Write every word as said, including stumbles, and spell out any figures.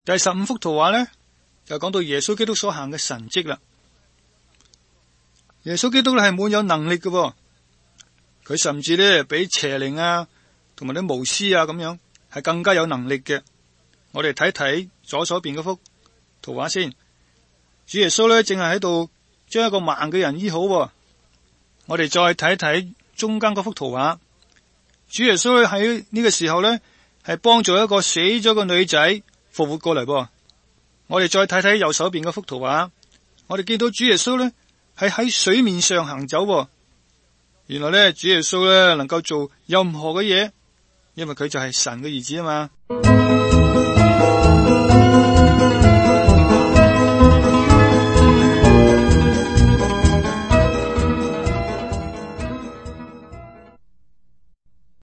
第十五幅圖畫呢，就講到耶穌基督所行嘅神蹟啦。耶穌基督咧係滿有能力嘅，佢甚至咧比邪靈啊同埋啲巫師啊咁樣係更加有能力嘅。我哋睇睇左手邊嗰幅圖畫先，主耶穌咧正係喺度將一個盲嘅人醫好。我哋再睇睇中間嗰幅圖畫，主耶穌咧喺呢個時候咧係幫助一個死咗嘅女仔復活過嚟噃。我哋再睇睇右手邊嗰幅圖畫，我哋見到主耶穌咧係喺水面上行走。原來咧主耶穌咧能夠做任何嘅嘢，因為佢就係神嘅兒子啊嘛。